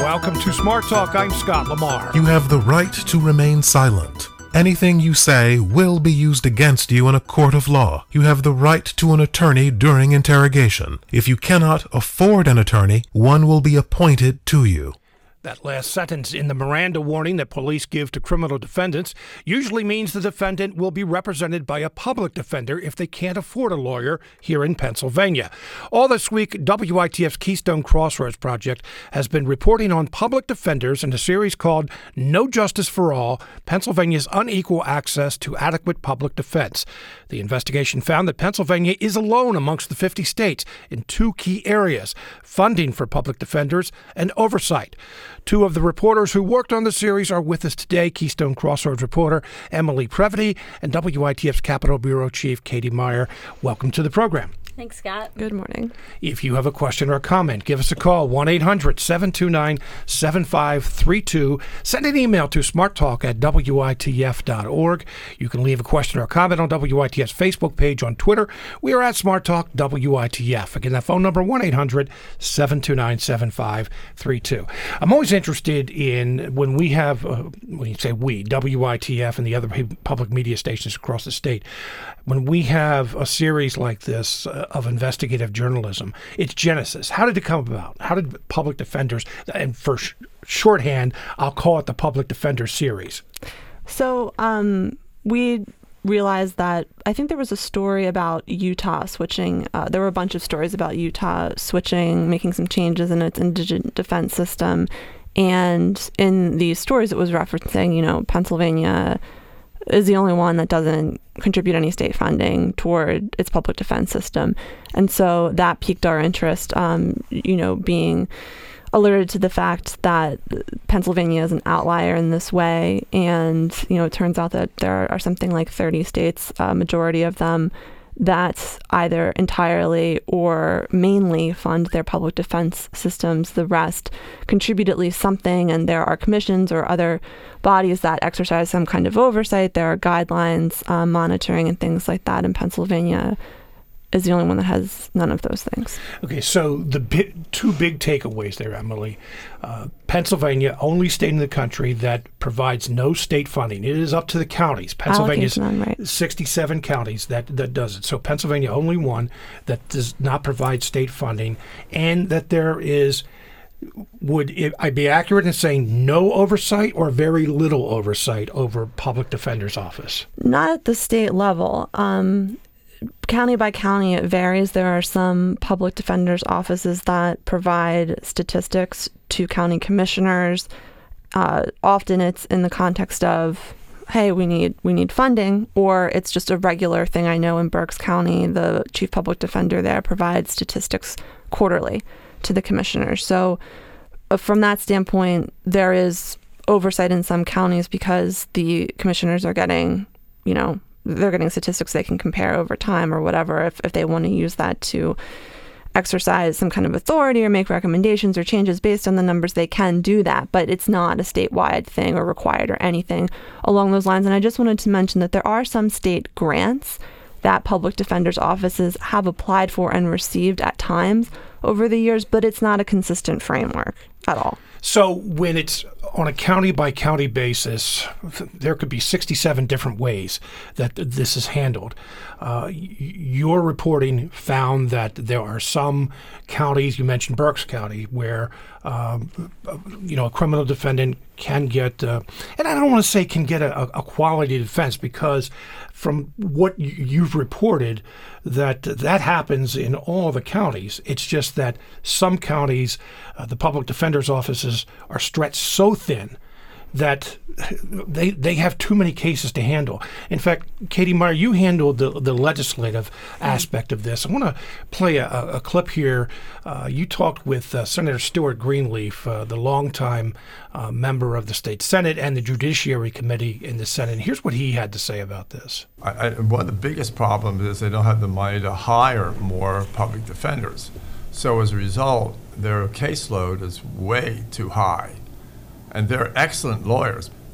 Welcome to Smart Talk. I'm Scott Lamar. You have the right to remain silent. Anything you say will be used against you in a court of law. You have the right to an attorney during interrogation. If you cannot afford an attorney, one will be appointed to you. That last sentence in the Miranda warning that police give to criminal defendants usually means the defendant will be represented by a public defender if they can't afford a lawyer here in Pennsylvania. All this week, WITF's Keystone Crossroads Project has been reporting on public defenders in a series called No Justice for All, Pennsylvania's Unequal Access to Adequate Public Defense. The investigation found that Pennsylvania is alone amongst the 50 states in two key areas: funding for public defenders and oversight. Two of the reporters who worked on the series are with us today: Keystone Crossroads reporter Emily Previty and WITF's Capitol Bureau Chief Katie Meyer. Welcome to the program. Thanks, Scott. Good morning. If you have a question or a comment, give us a call, 1-800-729-7532. Send an email to smarttalk@witf.org. You can leave a question or a comment on WITF's Facebook page, on Twitter. We are at Smart Talk WITF. Again, that phone number, 1-800-729-7532. I'm always interested in when we have, when you say we, WITF and the other public media stations across the state, when we have a series like this of investigative journalism, its genesis. How did it come about? How did public defenders, and for shorthand, I'll call it the Public Defender Series? So we realized that I think there was a story about Utah switching. There were a bunch of stories about Utah switching, making some changes in its indigent defense system. And in these stories, it was referencing, Pennsylvania is the only one that doesn't contribute any state funding toward its public defense system. And so that piqued our interest, being alerted to the fact that Pennsylvania is an outlier in this way. And, it turns out that there are something like 30 states, a majority of them, that either entirely or mainly fund their public defense systems. The rest contribute at least something, and there are commissions or other bodies that exercise some kind of oversight. There are guidelines, monitoring, and things like that. And Pennsylvania is the only one that has none of those things. Okay, so the two big takeaways there, Emily. Pennsylvania, only state in the country that provides no state funding. It is up to the counties. Pennsylvania's 67 counties that does it. So Pennsylvania, only one that does not provide state funding, and that there is, would I be accurate in saying no oversight or very little oversight over public defender's office? Not at the state level. County by county, it varies. There are some public defenders' offices that provide statistics to county commissioners. Often it's in the context of, hey, we need funding, or it's just a regular thing. I know in Berks County, the chief public defender there provides statistics quarterly to the commissioners. So from that standpoint, there is oversight in some counties because the commissioners are getting, they're getting statistics they can compare over time or whatever, if they want to use that to exercise some kind of authority or make recommendations or changes based on the numbers. They can do that, but it's not a statewide thing or required or anything along those lines. And I just wanted to mention that there are some state grants that public defenders' offices have applied for and received at times over the years, but it's not a consistent framework at all. So when it's on a county-by-county basis, there could be 67 different ways that this is handled. Your reporting found that there are some counties, you mentioned Berks County, where a criminal defendant can get, and I don't want to say can get a quality defense, because from what you've reported, that happens in all the counties. It's just that some counties, the public defender's offices are stretched so thin that they have too many cases to handle. In fact, Katie Meyer, you handled the legislative aspect of this. I want to play a clip here. You talked with Senator Stuart Greenleaf, the longtime member of the state Senate and the Judiciary Committee in the Senate. And here's what he had to say about this. One of the biggest problems is they don't have the money to hire more public defenders. So as a result, their caseload is way too high. And they're excellent lawyers,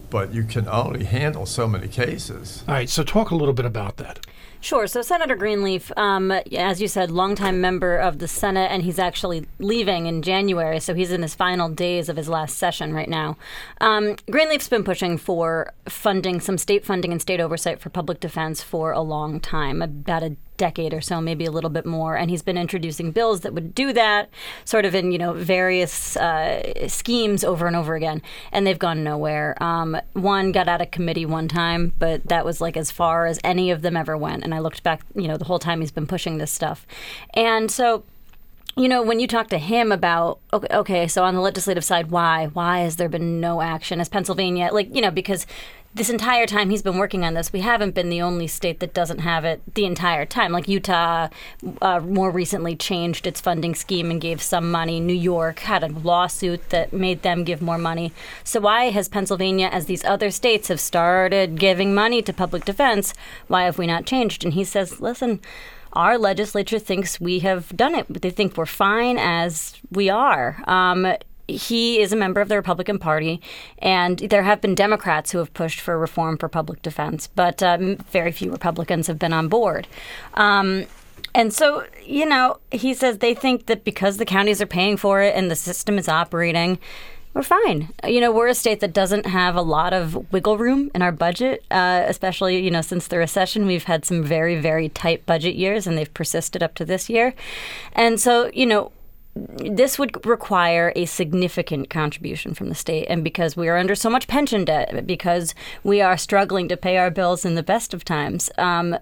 but you can only handle so many cases. All right, so talk a little bit about that. Sure. So Senator Greenleaf, as you said, longtime member of the Senate, and he's actually leaving in January, so he's in his final days of his last session right now. Greenleaf's been pushing for funding, some state funding and state oversight for public defense for a long time, about a decade or so, maybe a little bit more, and he's been introducing bills that would do that, sort of in various schemes over and over again, and they've gone nowhere. One got out of committee one time, but that was like as far as any of them ever went. And I looked back, the whole time he's been pushing this stuff, and so. When you talk to him about, okay, so on the legislative side, why has there been no action? As Pennsylvania, because this entire time he's been working on this, we haven't been the only state that doesn't have it the entire time. Like Utah more recently changed its funding scheme and gave some money. New York had a lawsuit that made them give more money. So why has Pennsylvania, as these other states have started giving money to public defense, why have we not changed? And he says, listen, our legislature thinks we have done it. They think we're fine as we are. He is a member of the Republican Party, and there have been Democrats who have pushed for reform for public defense, but very few Republicans have been on board. And so, he says they think that because the counties are paying for it and the system is operating, we're fine. We're a state that doesn't have a lot of wiggle room in our budget, especially, since the recession. We've had some very, very tight budget years, and they've persisted up to this year. And so, this would require a significant contribution from the state. And because we are under so much pension debt, because we are struggling to pay our bills in the best of times, the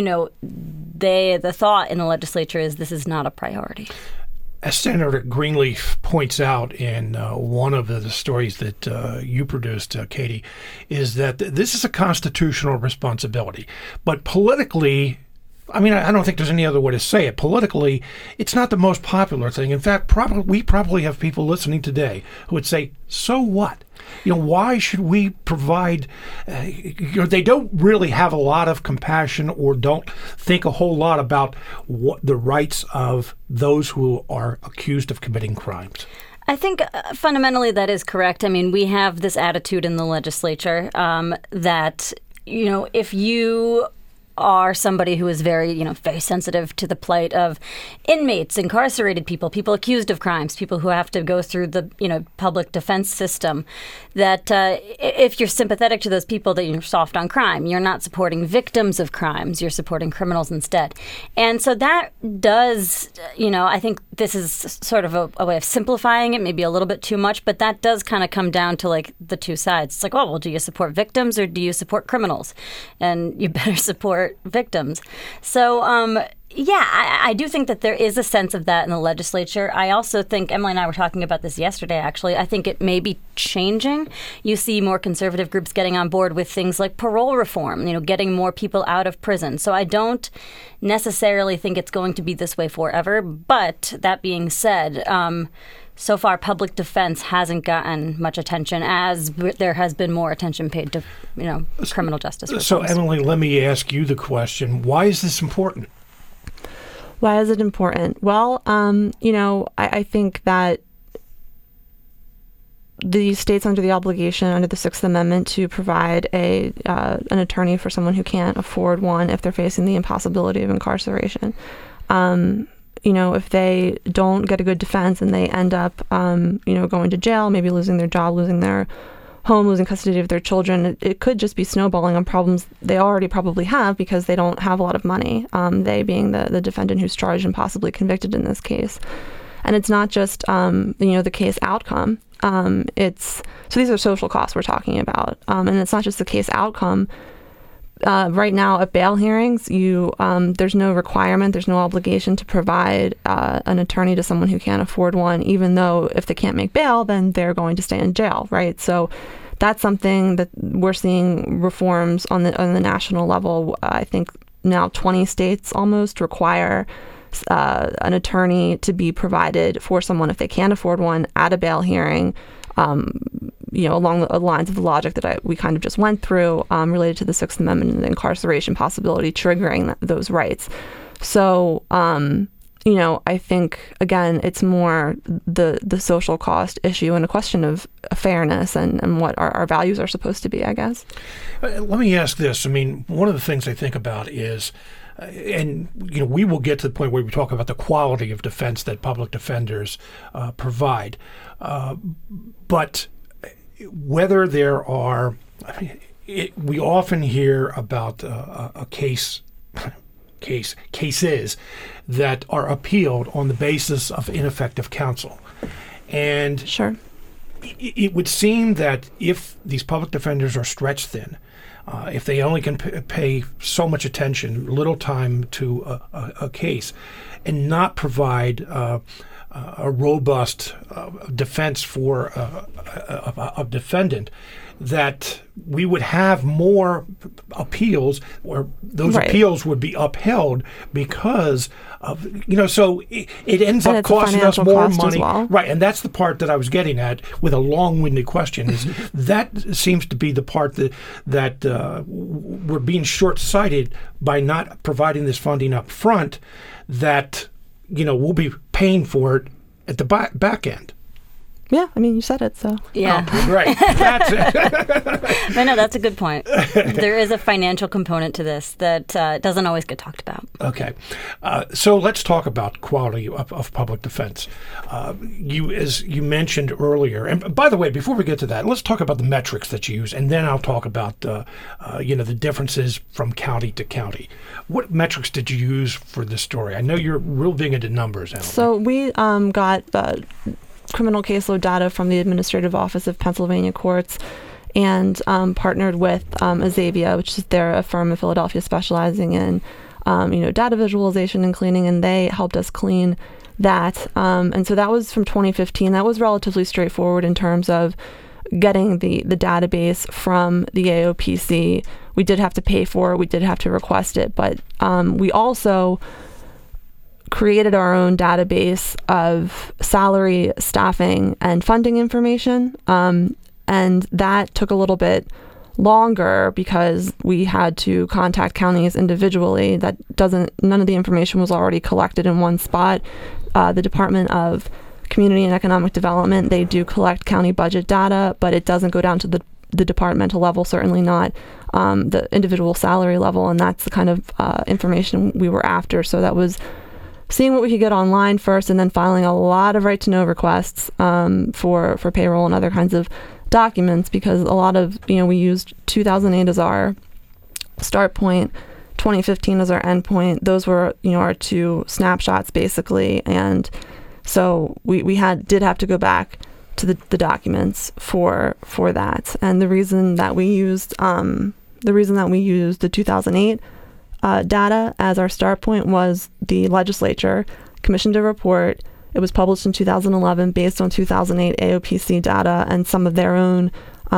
thought in the legislature is this is not a priority. As Senator Greenleaf points out in one of the stories that you produced, Katie, is that this is a constitutional responsibility. But politically, I don't think there's any other way to say it. Politically, it's not the most popular thing. In fact, we probably have people listening today who would say, so what? Why should we provide, they don't really have a lot of compassion or don't think a whole lot about what the rights of those who are accused of committing crimes. I think fundamentally that is correct. We have this attitude in the legislature that, if you are somebody who is very, very sensitive to the plight of inmates, incarcerated people, people accused of crimes, people who have to go through the, public defense system, that if you're sympathetic to those people, that you're soft on crime. You're not supporting victims of crimes. You're supporting criminals instead. And so that does, I think this is sort of a way of simplifying it, maybe a little bit too much, but that does kind of come down to like the two sides. It's like, well, do you support victims or do you support criminals? And you better support victims. So, I do think that there is a sense of that in the legislature. I also think, Emily and I were talking about this yesterday, actually. I think it may be changing. You see more conservative groups getting on board with things like parole reform, getting more people out of prison. So I don't necessarily think it's going to be this way forever. But that being said, so far, public defense hasn't gotten much attention, as there has been more attention paid to, criminal justice reforms. So, Emily, let me ask you the question: why is this important? Why is it important? Well, I think that the state's under the obligation under the Sixth Amendment to provide an attorney for someone who can't afford one if they're facing the impossibility of incarceration. If they don't get a good defense and they end up, going to jail, maybe losing their job, losing their home, losing custody of their children, it could just be snowballing on problems they already probably have because they don't have a lot of money, they being the defendant who's charged and possibly convicted in this case. And it's not just, the case outcome. So these are social costs we're talking about. And it's not just the case outcome. Right now at bail hearings, there's no requirement, there's no obligation to provide an attorney to someone who can't afford one, even though if they can't make bail, then they're going to stay in jail, right? So that's something that we're seeing reforms on the national level. I think now 20 states almost require an attorney to be provided for someone if they can't afford one at a bail hearing. Along the lines of the logic that we kind of just went through related to the Sixth Amendment and the incarceration possibility triggering those rights. So, I think, again, it's more the social cost issue and a question of fairness and what our values are supposed to be, I guess. Let me ask this. I mean, one of the things I think about is, and we will get to the point where we talk about the quality of defense that public defenders provide, but whether there are, we often hear about cases that are appealed on the basis of ineffective counsel. And Sure. It would seem that if these public defenders are stretched thin, if they only can pay so much attention, little time to a case, and not provide a robust defense for a defendant, that we would have more appeals, or those Right. appeals would be upheld because of, so it ends And up it's a costing us financial more cost as money. well. Right, and that's the part that I was getting at with a long-winded question, is that seems to be the part that we're being short-sighted by not providing this funding up front, that, we'll be paying for it at the back end. Yeah, I mean, you said it, so. Yeah. Oh, right. That's it. I know, that's a good point. There is a financial component to this that doesn't always get talked about. Okay. So let's talk about quality of public defense. As you mentioned earlier, and by the way, before we get to that, let's talk about the metrics that you use, and then I'll talk about the differences from county to county. What metrics did you use for this story? I know you're real big into numbers, Alan. So we got criminal caseload data from the Administrative Office of Pennsylvania Courts, and partnered with Azavia, which is a firm in Philadelphia specializing in data visualization and cleaning, and they helped us clean that. And so that was from 2015. That was relatively straightforward in terms of getting the database from the AOPC. We did have to pay for it. We did have to request it, but we also created our own database of salary, staffing, and funding information. And that took a little bit longer because we had to contact counties individually. None of the information was already collected in one spot. The Department of Community and Economic Development, they do collect county budget data, but it doesn't go down to the departmental level, certainly not the individual salary level. And that's the kind of information we were after. So that was seeing what we could get online first, and then filing a lot of right-to-know requests for payroll and other kinds of documents, because a lot of, we used 2008 as our start point, 2015 as our end point. Those were, our two snapshots, basically. And so we did have to go back to the documents for that. And the reason that we used the 2008 data as our start point was the legislature commissioned a report. It was published in 2011 based on 2008 AOPC data and some of their own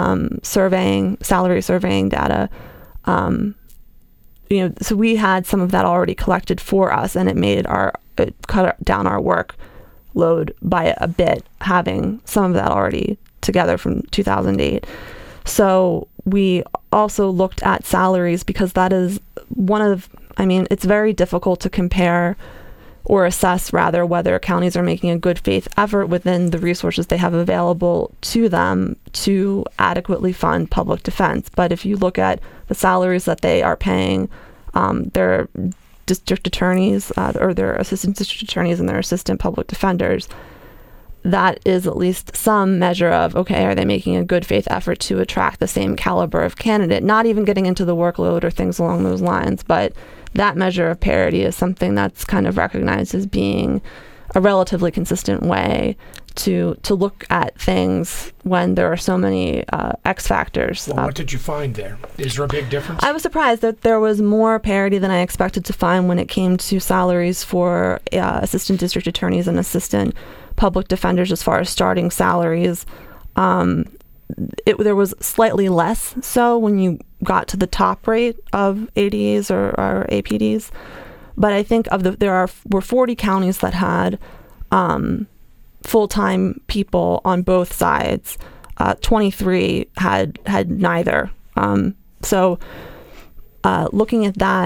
salary surveying data. So we had some of that already collected for us, and it cut down our workload by a bit, having some of that already together from 2008. So we also looked at salaries, because that is it's very difficult to compare or assess, rather, whether counties are making a good faith effort within the resources they have available to them to adequately fund public defense. But if you look at the salaries that they are paying their district attorneys or their assistant district attorneys and their assistant public defenders, that is at least some measure of, okay, are they making a good faith effort to attract the same caliber of candidate? Not even getting into the workload or things along those lines, but that measure of parity is something that's kind of recognized as being a relatively consistent way to look at things when there are so many X factors. Well, what did you find there? Is there a big difference? I was surprised that there was more parity than I expected to find when it came to salaries for assistant district attorneys and assistant public defenders as far as starting salaries. There was slightly less so when you got to the top rate of ADAs or APDs. But I think there were 40 counties that had full-time people on both sides. 23 had neither. So looking at that,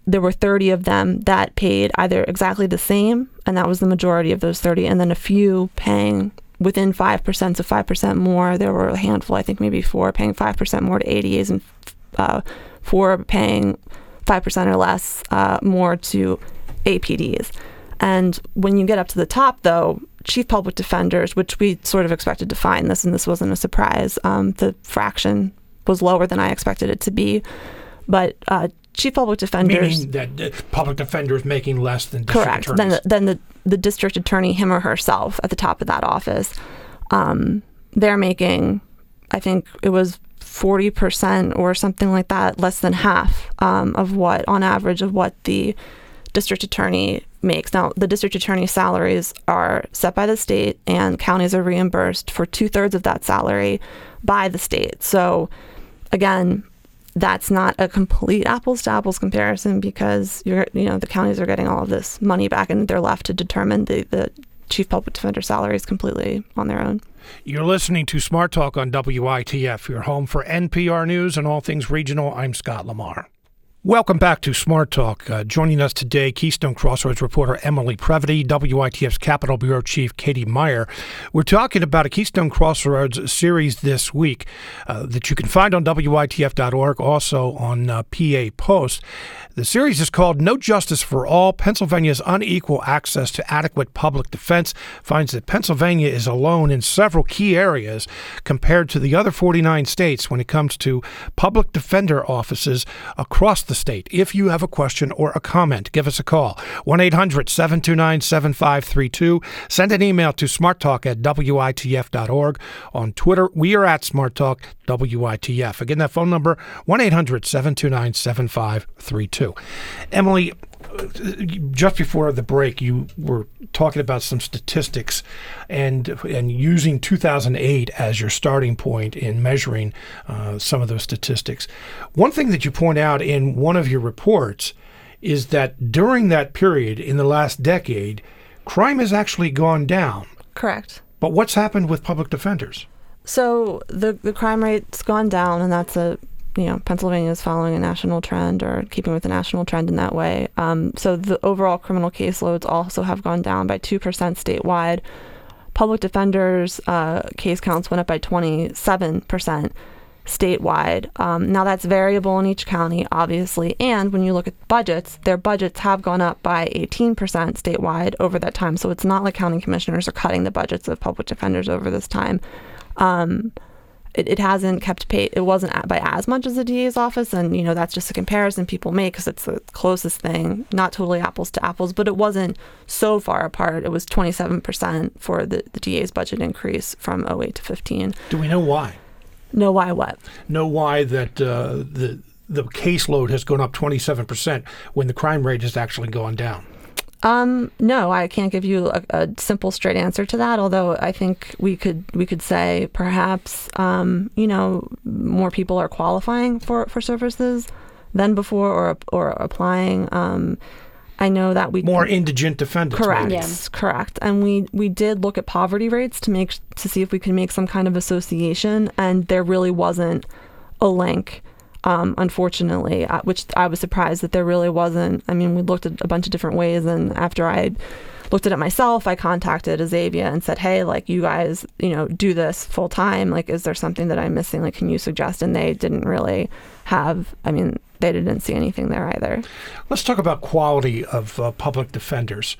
there were 30 of them that paid either exactly the same, and that was the majority of those 30, and then a few paying within 5%, so 5% more. There were a handful, I think maybe 4 paying 5% more to ADAs, and 4 paying 5% or less more to APDs. And when you get up to the top, though, chief public defenders, which we sort of expected to find this, and this wasn't a surprise, the fraction was lower than I expected it to be. But chief public defenders... Meaning that public defenders making less than district attorneys. Correct. Then the district attorney, him or herself, at the top of that office, they're making, I think it was 40% or something like that, less than half of what, on average, of what the district attorney makes. Now, the district attorney's salaries are set by the state, and counties are reimbursed for 2/3 of that salary by the state. So, again, that's not a complete apples to apples comparison, because the counties are getting all of this money back, and they're left to determine the chief public defender salaries completely on their own. You're listening to Smart Talk on WITF, your home for NPR News and all things regional. I'm Scott Lamar. Welcome back to Smart Talk. Joining us today, Keystone Crossroads reporter Emily Previty, WITF's Capitol Bureau Chief Katie Meyer. We're talking about a Keystone Crossroads series this week that you can find on WITF.org, also on PA Post. The series is called No Justice for All, Pennsylvania's Unequal Access to Adequate Public Defense finds that Pennsylvania is alone in several key areas compared to the other 49 states when it comes to public defender offices across the state. If you have a question or a comment, give us a call. 1-800-729-7532. Send an email to smarttalk@witf.org. On Twitter, we are at smarttalkwitf. Again, that phone number, 1-800-729-7532. Emily, just before the break, you were talking about some statistics and using 2008 as your starting point in measuring some of those statistics. One thing that you point out in one of your reports is that during that period, in the last decade, crime has actually gone down. Correct. But what's happened with public defenders? So the crime rate's gone down, and that's Pennsylvania is following a national trend, or keeping with the national trend in that way. So the overall criminal caseloads also have gone down by 2% statewide. Public defenders' case counts went up by 27% statewide. Now that's variable in each county, obviously. And when you look at budgets, their budgets have gone up by 18% statewide over that time. So it's not like county commissioners are cutting the budgets of public defenders over this time. It hasn't kept pace. It wasn't by as much as the DA's office, and that's just a comparison people make because it's the closest thing, not totally apples to apples, but it wasn't so far apart. It was 27% for the DA's budget increase from 2008 to 2015. Do we know why? Know why what? Know why that the caseload has gone up 27% when the crime rate has actually gone down? No, I can't give you a simple straight answer to that, although I think we could say perhaps more people are qualifying for services than before, or applying. I know that more indigent defendants. Correct. Yes. Correct. And we did look at poverty rates to see if we could make some kind of association, and there really wasn't a link. Unfortunately, which I was surprised that there really wasn't. I mean, we looked at a bunch of different ways, and after I looked at it myself, I contacted Azavia and said, hey, you guys, do this full time. Is there something that I'm missing? Can you suggest? And they didn't really have, they didn't see anything there either. Let's talk about quality of public defenders.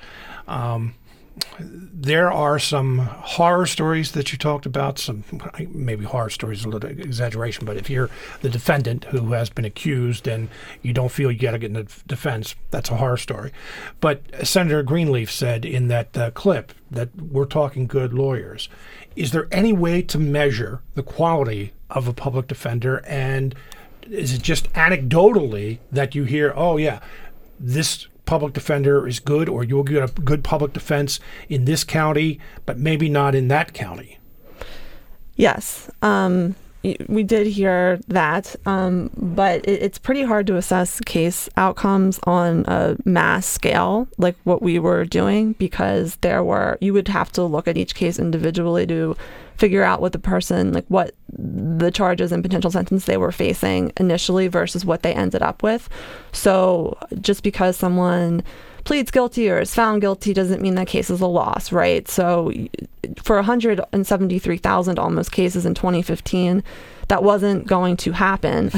There are some horror stories that you talked about, some maybe horror stories, a little exaggeration, but if you're the defendant who has been accused and you don't feel you got to get in the defense, that's a horror story. But Senator Greenleaf said in that clip that we're talking good lawyers. Is there any way to measure the quality of a public defender, and is it just anecdotally that you hear, oh yeah, this public defender is good, or you'll get a good public defense in this county, but maybe not in that county? Yes. we did hear that, but it's pretty hard to assess case outcomes on a mass scale like what we were doing, because you would have to look at each case individually to figure out what the person, like what the charges and potential sentence they were facing initially versus what they ended up with. So just because someone pleads guilty or is found guilty doesn't mean that case is a loss, right? So for 173,000 almost cases in 2015, that wasn't going to happen.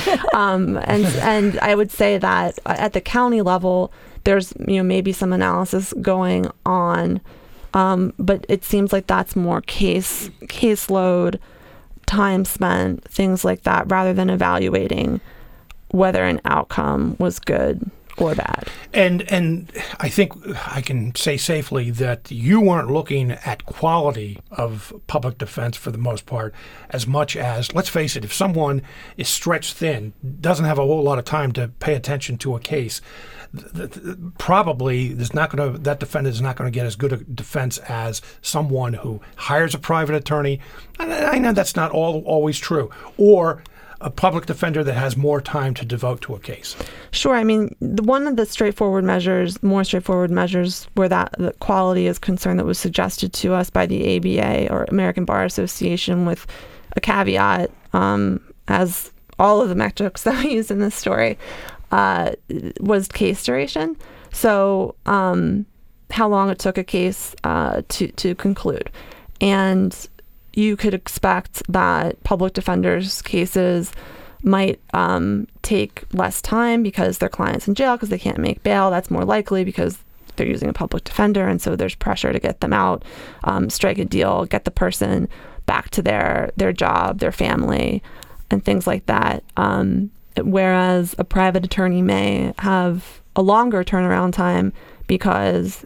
And I would say that at the county level, there's maybe some analysis going on, but it seems like that's more caseload, time spent, things like that, rather than evaluating whether an outcome was good or bad. And I think I can say safely that you weren't looking at quality of public defense for the most part as much as, let's face it, if someone is stretched thin, doesn't have a whole lot of time to pay attention to a case, probably that defendant is not going to get as good a defense as someone who hires a private attorney. I know that's not always true. Or a public defender that has more time to devote to a case. Sure. I mean, one of the more straightforward measures where the quality is concerned that was suggested to us by the ABA or American Bar Association, with a caveat, as all of the metrics that we used in this story, was case duration. So how long it took a case to conclude. And you could expect that public defenders' cases might take less time because their client's in jail because they can't make bail. That's more likely because they're using a public defender, and so there's pressure to get them out, strike a deal, get the person back to their job, their family, and things like that. Whereas a private attorney may have a longer turnaround time because,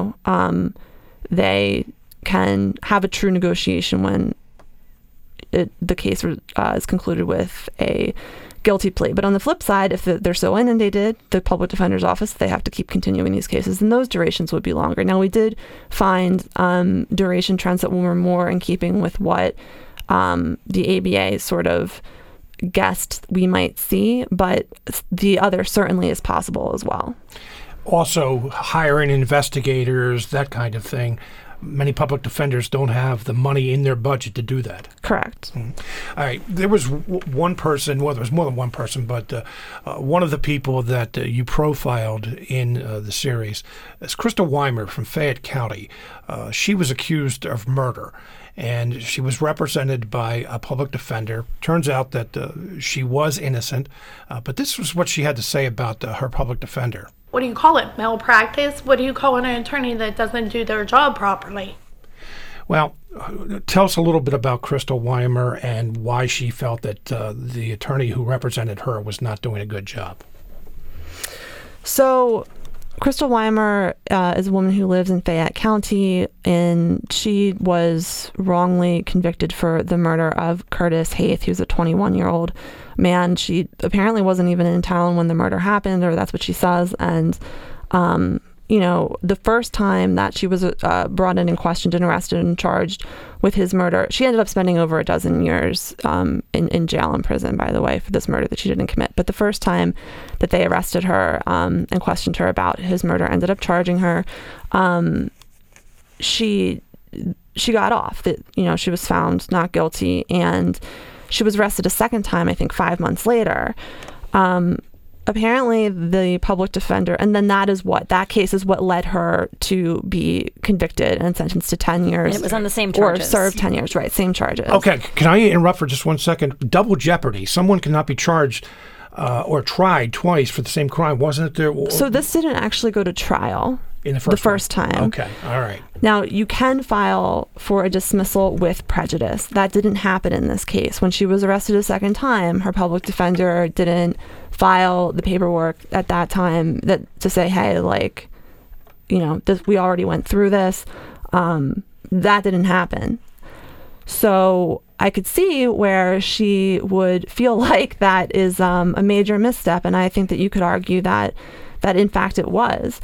they can have a true negotiation when the case is concluded with a guilty plea. But on the flip side, if they're so inundated, the public defender's office, they have to keep continuing these cases, and those durations would be longer. Now, we did find duration trends that were more in keeping with what the ABA sort of guessed we might see, but the other certainly is possible as well. Also, hiring investigators, that kind of thing. Many public defenders don't have the money in their budget to do that. Correct. All right. There was one person, well, there was more than one person, but one of the people that you profiled in the series is Crystal Weimer from Fayette County. She was accused of murder, and she was represented by a public defender. Turns out that she was innocent, but this was what she had to say about her public defender. What do you call it? Malpractice? What do you call an attorney that doesn't do their job properly? Well, tell us a little bit about Crystal Weimer and why she felt that the attorney who represented her was not doing a good job. So Crystal Weimer is a woman who lives in Fayette County, and she was wrongly convicted for the murder of Curtis Haith. He was a 21-year-old man. She apparently wasn't even in town when the murder happened, or that's what she says. And, the first time that she was brought in and questioned and arrested and charged with his murder, she ended up spending over a dozen years in jail and prison, by the way, for this murder that she didn't commit. But the first time that they arrested her and questioned her about his murder, ended up charging her, she got off. That she was found not guilty, and she was arrested a second time, I think 5 months later. Apparently the public defender, and then that case is what led her to be convicted and sentenced to 10 years. And it was on the same charges. Or served 10 years, right, same charges. Okay, can I interrupt for just 1 second? Double jeopardy. Someone cannot be charged or tried twice for the same crime, wasn't it there? So this didn't actually go to trial. In the first time. Okay, all right. Now, you can file for a dismissal with prejudice. That didn't happen in this case. When she was arrested a second time, her public defender didn't file the paperwork at that time to say, hey, we already went through this. That didn't happen. So I could see where she would feel like that is a major misstep, and I think that you could argue that in fact it was.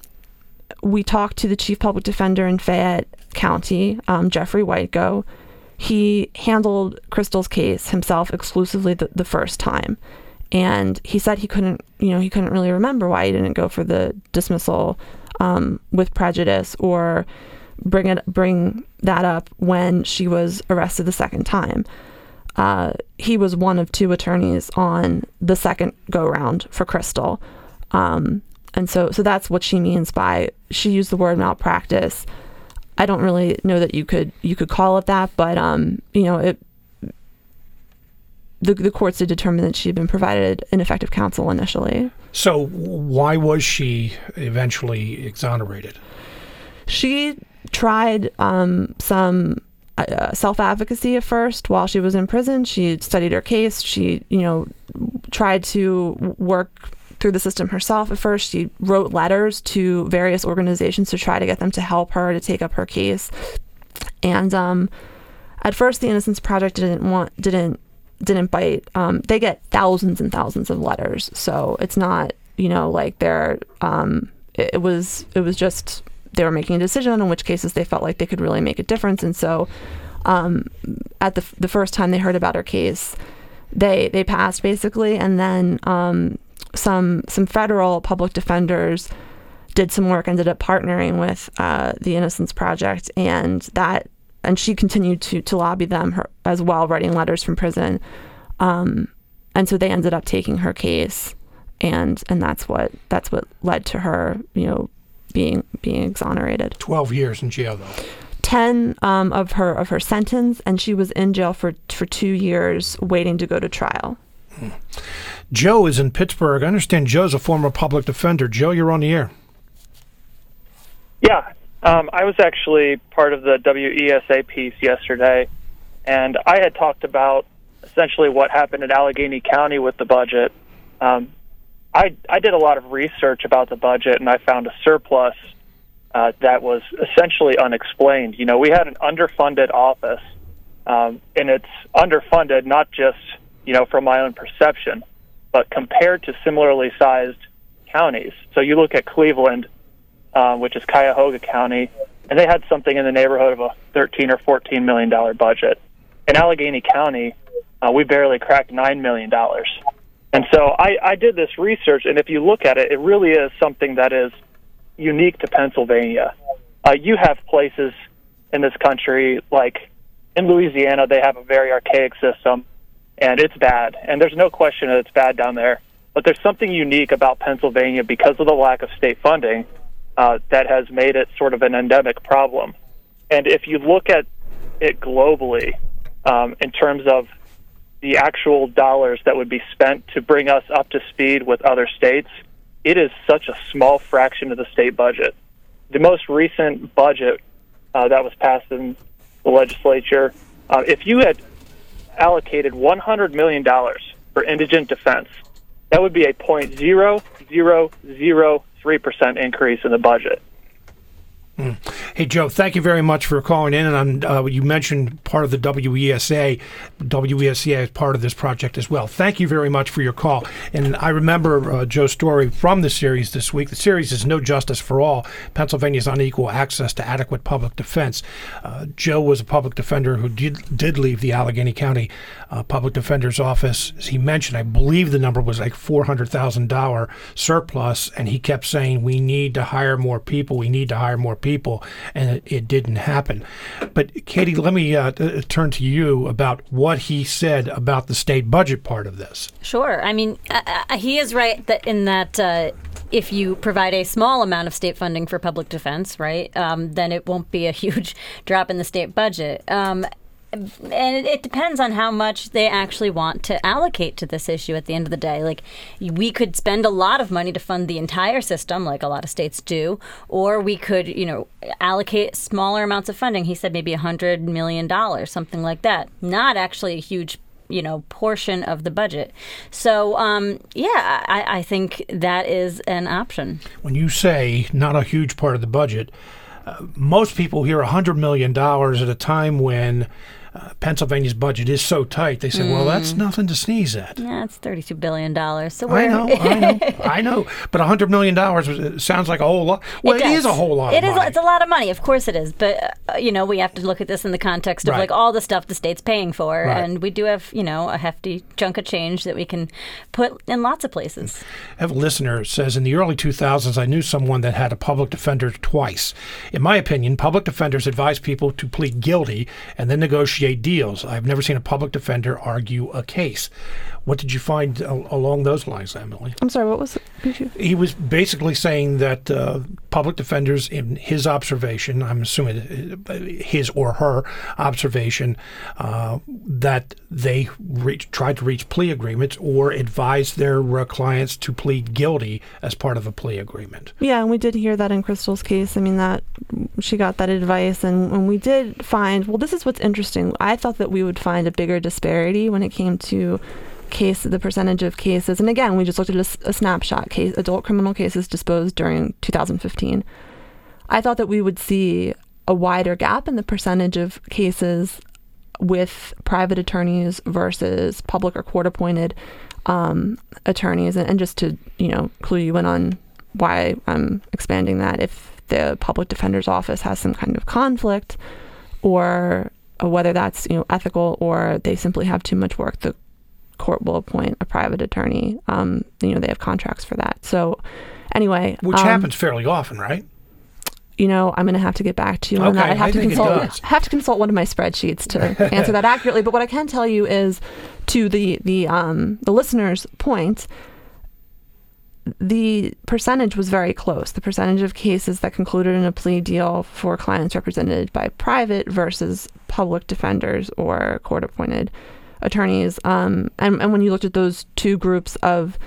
We talked to the chief public defender in Fayette County, Jeffrey Whitego. he handled Crystal's case himself exclusively the first time. And he said he couldn't really remember why he didn't go for the dismissal with prejudice or bring that up when she was arrested the second time. He was one of 2 attorneys on the second go-round for Crystal. And so that's what she means by, she used the word malpractice. I don't really know that you could call it that, but the courts did determine that she had been provided ineffective counsel initially. So why was she eventually exonerated? She tried some self-advocacy at first while she was in prison. She studied her case. She, tried to work through the system herself at first. She wrote letters to various organizations to try to get them to help her to take up her case. And at first, the Innocence Project didn't bite. They get thousands and thousands of letters, so it's not like they're. It was just they were making a decision on which cases they felt like they could really make a difference, and so at the first time they heard about her case, they passed basically, and then some federal public defenders did some work, ended up partnering with the Innocence Project, and she continued to lobby them as well, writing letters from prison, and so they ended up taking her case, and that's what led to her being exonerated. 12 years in jail though. 10 of her sentence, and she was in jail for 2 years waiting to go to trial. Joe is in Pittsburgh. I understand Joe's a former public defender. Joe, you're on the air. Yeah. I was actually part of the WESA piece yesterday, and I had talked about essentially what happened in Allegheny County with the budget. I did a lot of research about the budget, and I found a surplus that was essentially unexplained. We had an underfunded office, and it's underfunded not just, from my own perception, but compared to similarly sized counties. So you look at Cleveland, which is Cuyahoga County, and they had something in the neighborhood of a $13 or $14 million budget. In Allegheny County, we barely cracked $9 million. And so I did this research, and if you look at it, it really is something that is unique to Pennsylvania. You have places in this country, like in Louisiana, they have a very archaic system, and it's bad. And there's no question that it's bad down there. But there's something unique about Pennsylvania because of the lack of state funding that has made it sort of an endemic problem. And if you look at it globally, in terms of the actual dollars that would be spent to bring us up to speed with other states, it is such a small fraction of the state budget. The most recent budget that was passed in the legislature, if you had allocated $100 million for indigent defense, that would be a 0.0003% increase in the budget. Hey, Joe, thank you very much for calling in. And you mentioned part of the WESA. WESA is part of this project as well. Thank you very much for your call. And I remember Joe's story from the series this week. The series is No Justice for All, Pennsylvania's Unequal Access to Adequate Public Defense. Joe was a public defender who did leave the Allegheny County Public Defender's Office. As he mentioned, I believe the number was like $400,000 surplus, and he kept saying, we need to hire more people, and it didn't happen. But Katie, let me turn to you about what he said about the state budget part of this. Sure. I mean, he is right that if you provide a small amount of state funding for public defense, right, then it won't be a huge drop in the state budget. And it depends on how much they actually want to allocate to this issue at the end of the day. Like, we could spend a lot of money to fund the entire system, like a lot of states do, or we could, allocate smaller amounts of funding. He said maybe $100 million, something like that. Not actually a huge portion of the budget. So, I think that is an option. When you say not a huge part of the budget, most people hear $100 million at a time when Pennsylvania's budget is so tight, they say, well, that's nothing to sneeze at. Yeah, it's $32 billion. So I know. But $100 million sounds like a whole lot. Well, it is a whole lot of money. It's a lot of money. Of course it is. But, we have to look at this in the context of all the stuff the state's paying for. Right. And we do have, a hefty chunk of change that we can put in lots of places. I have a listener who says, in the early 2000s, I knew someone that had a public defender twice. In my opinion, public defenders advise people to plead guilty and then negotiate deals. I've never seen a public defender argue a case. What did you find along those lines, Emily? I'm sorry, what was it? He was basically saying that public defenders, in his observation, I'm assuming his or her observation, that they tried to reach plea agreements or advise their clients to plead guilty as part of a plea agreement. Yeah, and we did hear that in Crystal's case. I mean, that she got that advice, and we did find, well, this is what's interesting. I thought that we would find a bigger disparity when it came to the percentage of cases, and again, we just looked at a snapshot case, adult criminal cases disposed during 2015. I thought that we would see a wider gap in the percentage of cases with private attorneys versus public or court-appointed attorneys, and just to clue you in on why I'm expanding that, if the public defender's office has some kind of conflict, or whether that's ethical, or they simply have too much work, the court will appoint a private attorney. They have contracts for that. So anyway. Which happens fairly often, right? I'm going to have to get back to you on that. I have to consult one of my spreadsheets to answer that accurately. But what I can tell you is, to the listener's point, the percentage was very close. The percentage of cases that concluded in a plea deal for clients represented by private versus public defenders or court-appointed attorneys, and when you looked at those two groups of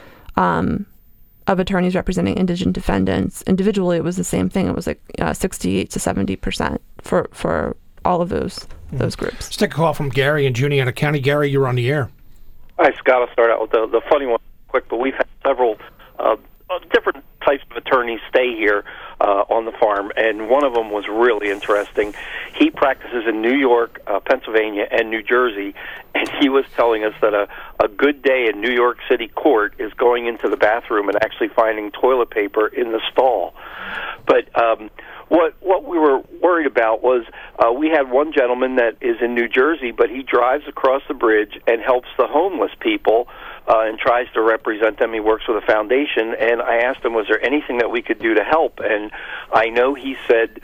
attorneys representing indigent defendants individually, it was the same thing. It was like 68 to 70% for all of those groups. Let's take a call from Gary in Juniata County. Gary, you're on the air. Hi, Scott. I'll start out with the funny one quick, but we've had several different types of attorneys stay here on the farm, and one of them was really interesting. He practices in New York, Pennsylvania, and New Jersey, and he was telling us that a good day in New York City court is going into the bathroom and actually finding toilet paper in the stall. But what we were worried about was we had one gentleman that is in New Jersey, but he drives across the bridge and helps the homeless people and tries to represent them. He works with a foundation, and I asked him, was there anything that we could do to help? And I know he said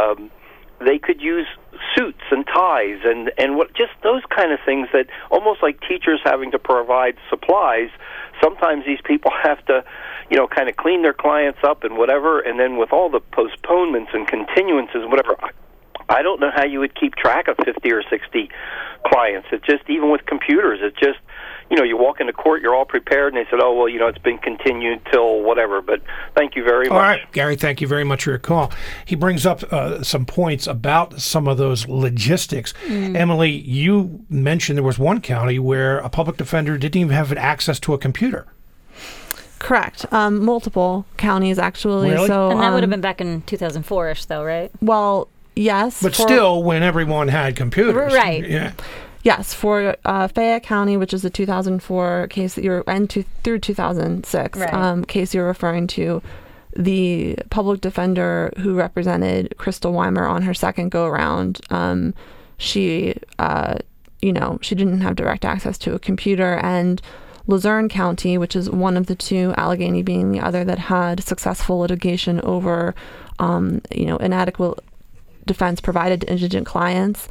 they could use suits and ties and what, just those kind of things, that almost like teachers having to provide supplies. Sometimes these people have to, kind of clean their clients up and whatever, and then with all the postponements and continuances and whatever, I don't know how you would keep track of 50 or 60 clients. It just, even with computers, it just, you walk into court, you're all prepared, and they said, oh, well, it's been continued till whatever. But thank you very much. All right, Gary, thank you very much for your call. He brings up some points about some of those logistics. Emily, you mentioned there was one county where a public defender didn't even have access to a computer. Correct. Multiple counties, actually. Really? So, and that would have been back in 2004-ish, though, right? Well, yes. But still, when everyone had computers. Right. Yeah. Yes, for Fayette County, which is the 2004 case that through 2006 case you're referring to, the public defender who represented Crystal Weimer on her second go-around, she didn't have direct access to a computer, and Luzerne County, which is one of the two, Allegheny being the other, that had successful litigation over, inadequate defense provided to indigent clients,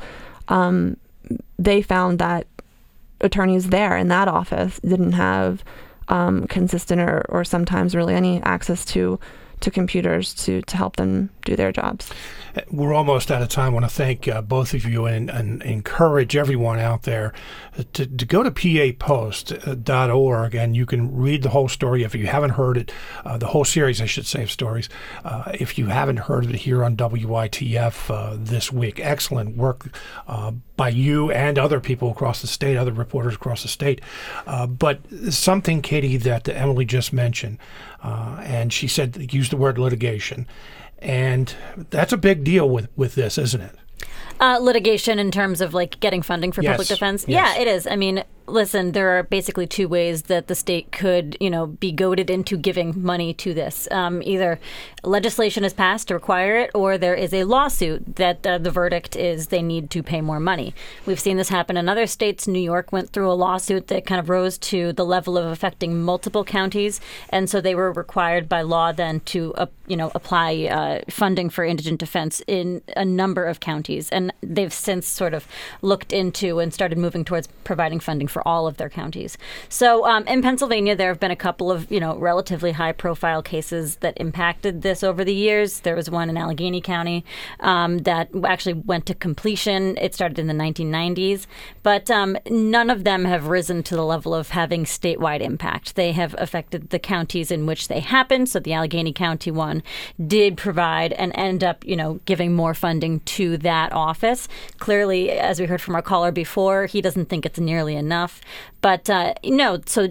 they found that attorneys there in that office didn't have consistent or sometimes really any access to computers to help them do their jobs. We're almost out of time. I want to thank both of you and encourage everyone out there to go to papost.org, and you can read the whole story if you haven't heard it, the whole series, I should say, of stories, if you haven't heard of it here on WITF this week. Excellent work by you and other people across the state, other reporters across the state. But something, Katie, that Emily just mentioned, and she said, use the word litigation. And that's a big deal with this, isn't it? Litigation in terms of like getting funding for public defense? Yes. Yeah, it is. I mean, listen, there are basically two ways that the state could, be goaded into giving money to this. Either legislation is passed to require it, or there is a lawsuit that the verdict is they need to pay more money. We've seen this happen in other states. New York went through a lawsuit that kind of rose to the level of affecting multiple counties, and so they were required by law then to, apply funding for indigent defense in a number of counties. And they've since sort of looked into and started moving towards providing funding for all of their counties. So in Pennsylvania, there have been a couple of, relatively high-profile cases that impacted this over the years. There was one in Allegheny County that actually went to completion. It started in the 1990s, but none of them have risen to the level of having statewide impact. They have affected the counties in which they happen. So the Allegheny County one did provide and end up, giving more funding to that office. Clearly, as we heard from our caller before, he doesn't think it's nearly enough. But so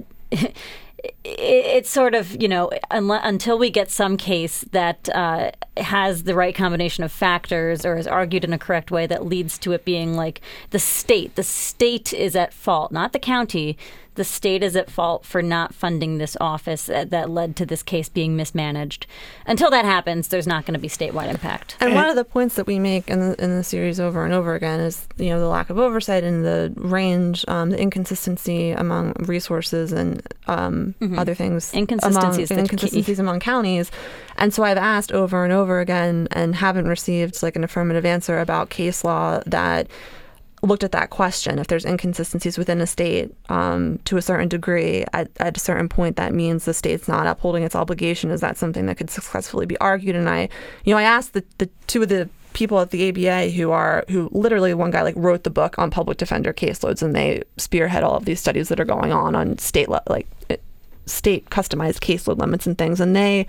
it's sort of, until we get some case that has the right combination of factors or is argued in a correct way that leads to it being like the state is at fault, not the county. The state is at fault for not funding this office that led to this case being mismanaged. Until that happens, there's not going to be statewide impact. And one of the points that we make in the series over and over again is, the lack of oversight and the range, the inconsistency among resources and other things. Inconsistencies among counties. And so I've asked over and over again and haven't received like an affirmative answer about case law that looked at that question. If there's inconsistencies within a state to a certain degree, at a certain point, that means the state's not upholding its obligation. Is that something that could successfully be argued? And I asked the two of the people at the ABA who literally, one guy like wrote the book on public defender caseloads, and they spearhead all of these studies that are going on state state customized caseload limits and things, and they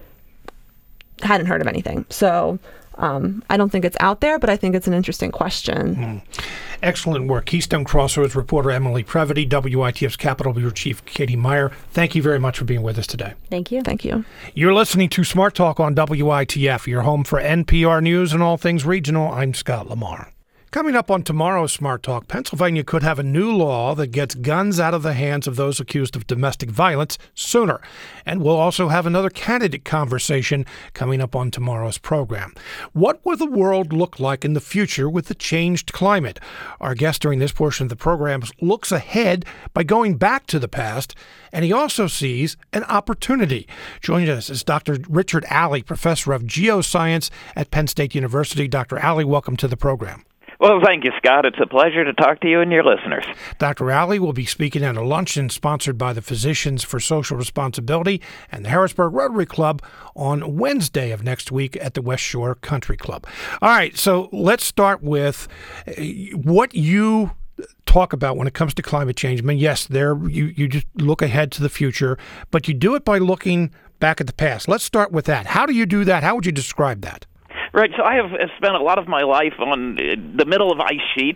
hadn't heard of anything. So I don't think it's out there, but I think it's an interesting question. Excellent work. Keystone Crossroads reporter Emily Previty, WITF's Capitol Bureau Chief Katie Meyer. Thank you very much for being with us today. Thank you. Thank you. You're listening to Smart Talk on WITF, your home for NPR News and all things regional. I'm Scott Lamar. Coming up on tomorrow's Smart Talk, Pennsylvania could have a new law that gets guns out of the hands of those accused of domestic violence sooner. And we'll also have another candidate conversation coming up on tomorrow's program. What will the world look like in the future with the changed climate? Our guest during this portion of the program looks ahead by going back to the past, and he also sees an opportunity. Joining us is Dr. Richard Alley, professor of geoscience at Penn State University. Dr. Alley, welcome to the program. Well, thank you, Scott. It's a pleasure to talk to you and your listeners. Dr. Alley will be speaking at a luncheon sponsored by the Physicians for Social Responsibility and the Harrisburg Rotary Club on Wednesday of next week at the West Shore Country Club. All right, so let's start with what you talk about when it comes to climate change. I mean, yes, you just look ahead to the future, but you do it by looking back at the past. Let's start with that. How do you do that? How would you describe that? Right, so I have spent a lot of my life on the middle of ice sheets,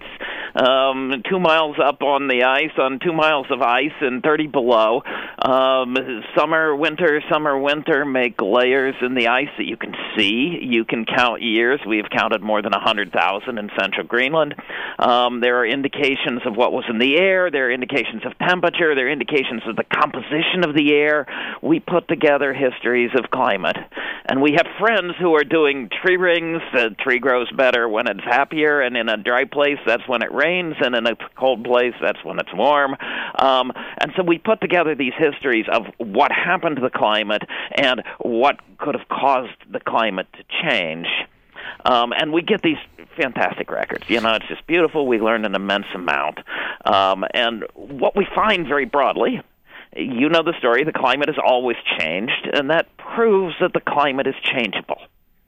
2 miles up on the ice, on 2 miles of ice and 30 below. Summer, winter, make layers in the ice that you can see. You can count years. We have counted more than 100,000 in central Greenland. There are indications of what was in the air. There are indications of temperature. There are indications of the composition of the air. We put together histories of climate. And we have friends who are doing tree rings. The tree grows better when it's happier, and in a dry place, that's when it rains, and in a cold place, that's when it's warm. And so we put together these histories of what happened to the climate and what could have caused the climate to change. And we get these fantastic records. It's just beautiful. We learn an immense amount. And what we find very broadly, you know the story, the climate has always changed, and that proves that the climate is changeable.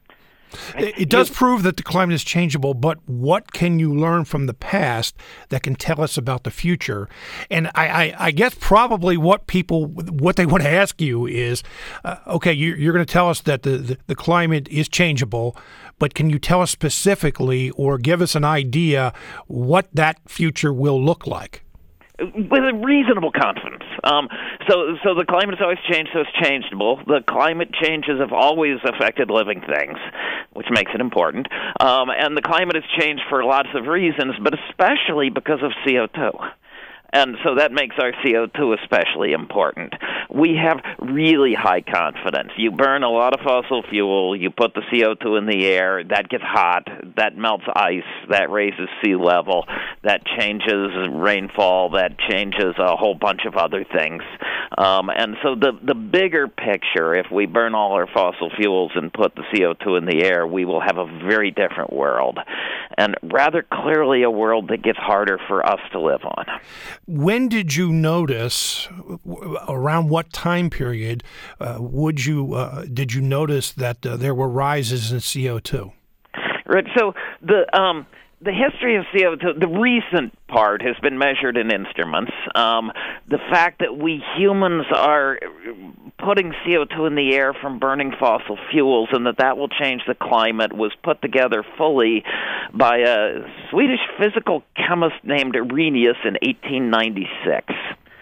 It does prove that the climate is changeable, but what can you learn from the past that can tell us about the future? And I guess probably what they want to ask you is, okay, you're going to tell us that the climate is changeable, but can you tell us specifically or give us an idea what that future will look like? With a reasonable confidence. So the climate has always changed, so it's changeable. The climate changes have always affected living things, which makes it important. And the climate has changed for lots of reasons, but especially because of CO2. And so that makes our CO2 especially important. We have really high confidence. You burn a lot of fossil fuel, you put the CO2 in the air, that gets hot, that melts ice, that raises sea level, that changes rainfall, that changes a whole bunch of other things. And so the bigger picture, if we burn all our fossil fuels and put the CO2 in the air, we will have a very different world. And rather clearly a world that gets harder for us to live on. When did you notice, around what time period, did you notice that there were rises in CO2? Right. So the history of CO2, the recent part has been measured in instruments. The fact that we humans are putting CO2 in the air from burning fossil fuels and that will change the climate was put together fully by a Swedish physical chemist named Arrhenius in 1896.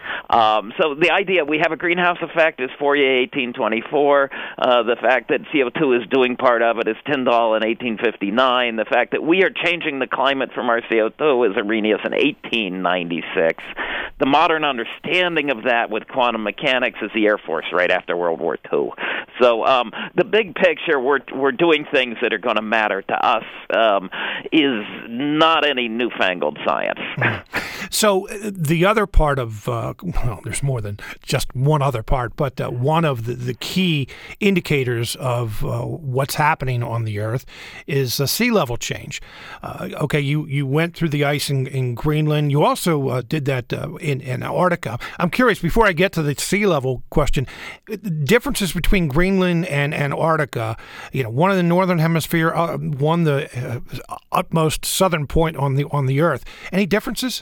So the idea we have a greenhouse effect is Fourier 1824. The fact that CO2 is doing part of it is Tyndall in 1859. The fact that we are changing the climate from our CO2 is Arrhenius in 1896. The modern understanding of that with quantum mechanics is the Air Force right after World War II. So the big picture, we're doing things that are going to matter to us, is not any newfangled science. So the other part of, well, there's more than just one other part, but one of the key indicators of what's happening on the Earth is sea level change. Okay, you went through the ice in Greenland. You also did that in Antarctica. I'm curious, before I get to the sea level question, differences between Greenland and Antarctica, one in the northern hemisphere, one the utmost southern point on the Earth. Any differences?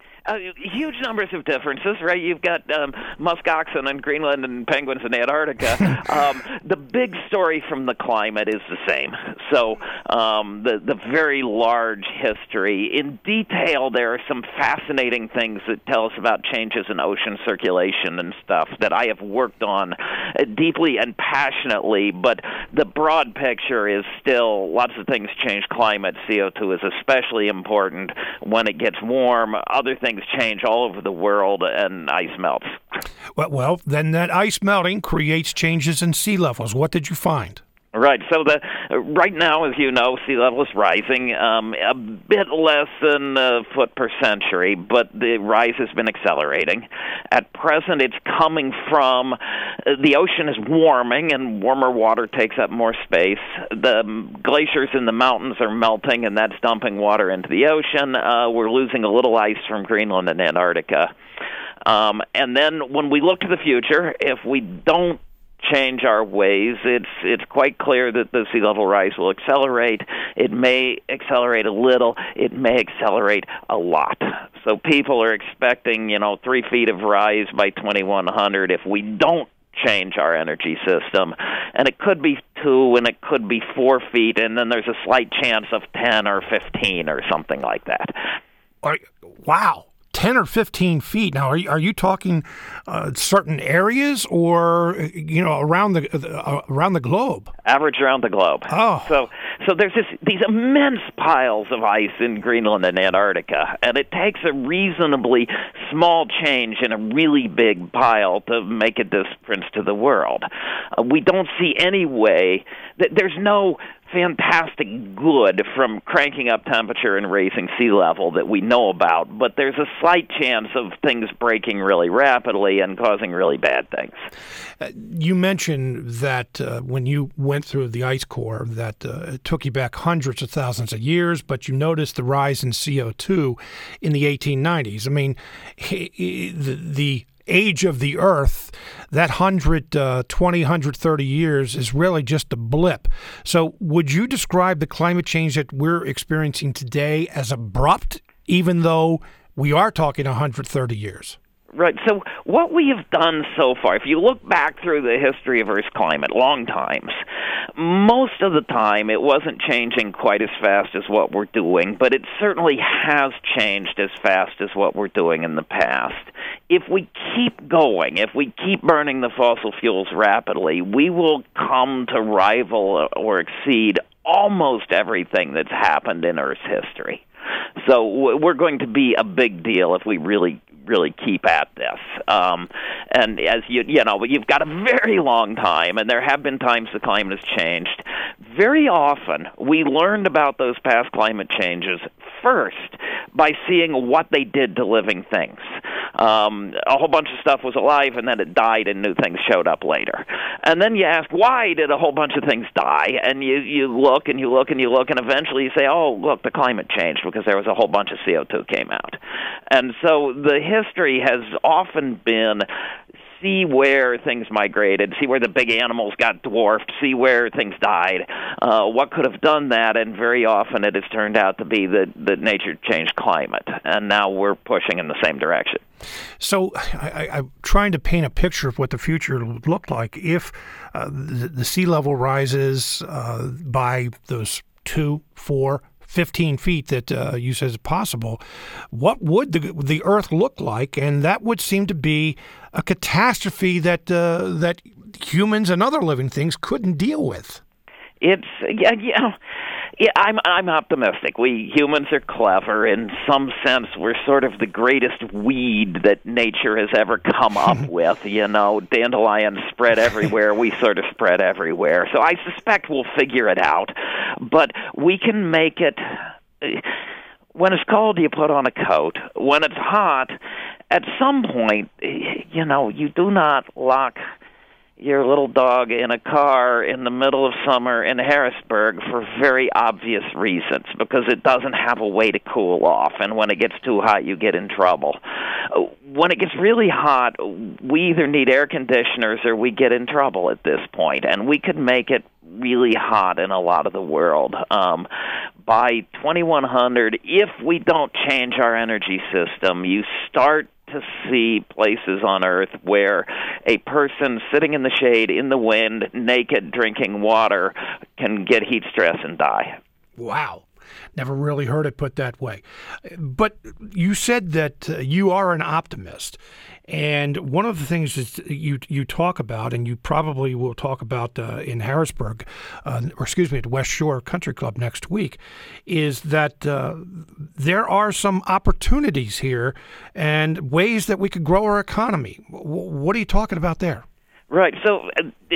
Huge numbers of differences, right? You've got musk oxen in Greenland and penguins in Antarctica. The big story from the climate is the same. So the very large history. In detail, there are some fascinating things that tell us about changes in ocean circulation and stuff that I have worked on deeply and passionately, but the broad picture is still lots of things change climate. CO2 is especially important when it gets warm. Other things change all over the world, and ice melts. Well, then that ice melting creates changes in sea levels. What did you find? Right. So right now, as you know, sea level is rising a bit less than a foot per century, but the rise has been accelerating. At present, it's coming from the ocean is warming, and warmer water takes up more space. The glaciers in the mountains are melting, and that's dumping water into the ocean. We're losing a little ice from Greenland and Antarctica. And then when we look to the future, if we don't change our ways, it's quite clear that the sea level rise will accelerate. It may accelerate a little. It may accelerate a lot. So people are expecting, 3 feet of rise by 2100 if we don't change our energy system. And it could be 2 and it could be 4 feet, and then there's a slight chance of 10 or 15 or something like that. Wow. 10 or 15 feet. Now, are you talking certain areas or around the globe? Average around the globe. Oh, so there's these immense piles of ice in Greenland and Antarctica, and it takes a reasonably small change in a really big pile to make a difference to the world. We don't see any way that there's no fantastic good from cranking up temperature and raising sea level that we know about, but there's a slight chance of things breaking really rapidly and causing really bad things. You mentioned that when you went through the ice core that it took you back hundreds of thousands of years, but you noticed the rise in CO2 in the 1890s. I mean, the age of the Earth, that 130 years is really just a blip. So would you describe the climate change that we're experiencing today as abrupt, even though we are talking 130 years? Right. So what we have done so far, if you look back through the history of Earth's climate, long times, most of the time it wasn't changing quite as fast as what we're doing, but it certainly has changed as fast as what we're doing in the past. if we keep going, if we keep burning the fossil fuels rapidly, we will come to rival or exceed almost everything that's happened in Earth's history. So we're going to be a big deal if we really keep at this. And as you've got a very long time, and there have been times the climate has changed. Very often, we learned about those past climate changes first by seeing what they did to living things. A whole bunch of stuff was alive, and then it died, and new things showed up later. And then you ask, why did a whole bunch of things die? And you look, and you look, and you look, and eventually you say, oh, look, the climate changed because there was a whole bunch of CO2 came out. And so the history has often been see where things migrated, see where the big animals got dwarfed, see where things died, what could have done that, and very often it has turned out to be that nature changed climate, and now we're pushing in the same direction. So I'm trying to paint a picture of what the future would look like if the sea level rises by those 2, 4, 15 feet that you said is possible. What would the Earth look like? And that would seem to be a catastrophe that humans and other living things couldn't deal with. It's I'm optimistic. We humans are clever. In some sense, we're sort of the greatest weed that nature has ever come up with. Dandelions spread everywhere. We sort of spread everywhere. So I suspect we'll figure it out. But we can make it. When it's cold, you put on a coat. When it's hot, at some point, you do not lock your little dog in a car in the middle of summer in Harrisburg for very obvious reasons, because it doesn't have a way to cool off, and when it gets too hot, you get in trouble. When it gets really hot, we either need air conditioners or we get in trouble at this point, and we could make it really hot in a lot of the world. By 2100, if we don't change our energy system, you start to see places on Earth where a person sitting in the shade, in the wind, naked, drinking water, can get heat stress and die. Wow. Never really heard it put that way. But you said that you are an optimist. And one of the things that you talk about, and you probably will talk about in Harrisburg, at West Shore Country Club next week, is that there are some opportunities here and ways that we could grow our economy. What are you talking about there? Right. So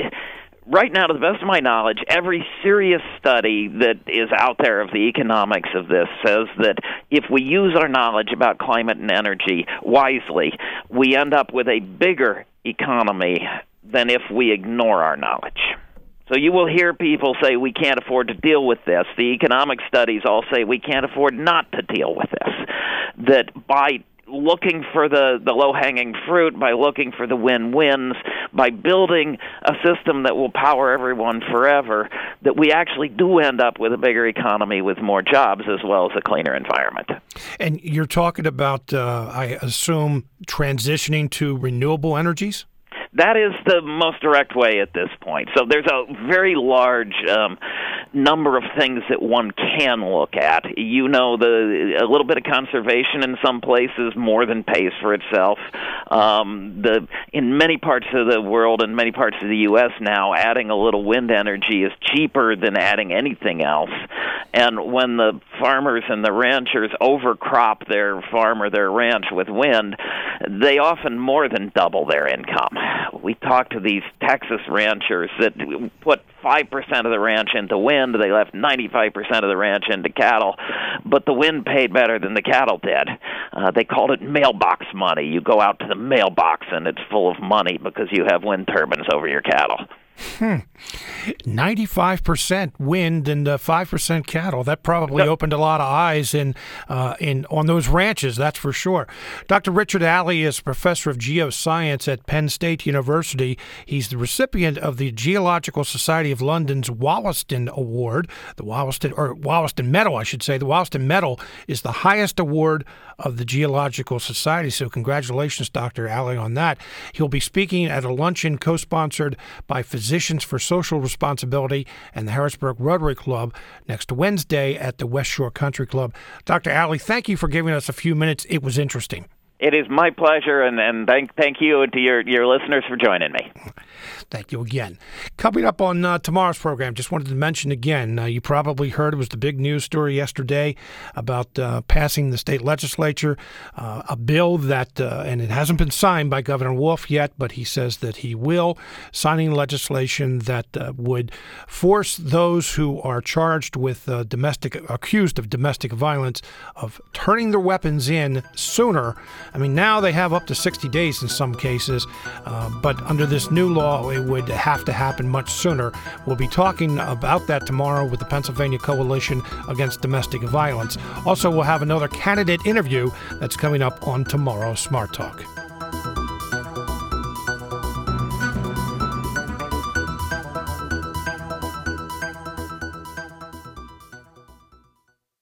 right now, to the best of my knowledge, every serious study that is out there of the economics of this says that if we use our knowledge about climate and energy wisely, we end up with a bigger economy than if we ignore our knowledge. So you will hear people say we can't afford to deal with this. The economic studies all say we can't afford not to deal with this. That by looking for the low-hanging fruit, by looking for the win-wins, by building a system that will power everyone forever, that we actually do end up with a bigger economy with more jobs as well as a cleaner environment. And you're talking about, I assume, transitioning to renewable energies? That is the most direct way at this point. So there's a very large number of things that one can look at. A little bit of conservation in some places more than pays for itself. In many parts of the world and many parts of the U.S. now, adding a little wind energy is cheaper than adding anything else. And when the farmers and the ranchers overcrop their farm or their ranch with wind, they often more than double their income. We talked to these Texas ranchers that put 5% of the ranch into wind. They left 95% of the ranch into cattle, but the wind paid better than the cattle did. They called it mailbox money. You go out to the mailbox and it's full of money because you have wind turbines over your cattle. 95% wind and 5% cattle. That probably opened a lot of eyes on those ranches, that's for sure. Dr. Richard Alley is professor of geoscience at Penn State University. He's the recipient of the Geological Society of London's Wollaston Award, the Wollaston Medal, I should say. The Wollaston Medal is the highest award of the Geological Society, so congratulations, Dr. Alley, on that. He'll be speaking at a luncheon co-sponsored by Physicians for Social Responsibility and the Harrisburg Rotary Club next Wednesday at the West Shore Country Club. Dr. Alley, thank you for giving us a few minutes. It was interesting. It is my pleasure, and thank you to your listeners for joining me. Thank you again. Coming up on tomorrow's program, just wanted to mention again, you probably heard it was the big news story yesterday about passing the state legislature a bill that, and it hasn't been signed by Governor Wolf yet, but he says that he will, signing legislation that would force those who are charged with accused of domestic violence of turning their weapons in sooner. I mean, now they have up to 60 days in some cases, but under this new law, it would have to happen much sooner. We'll be talking about that tomorrow with the Pennsylvania Coalition Against Domestic Violence. Also, we'll have another candidate interview that's coming up on tomorrow's Smart Talk.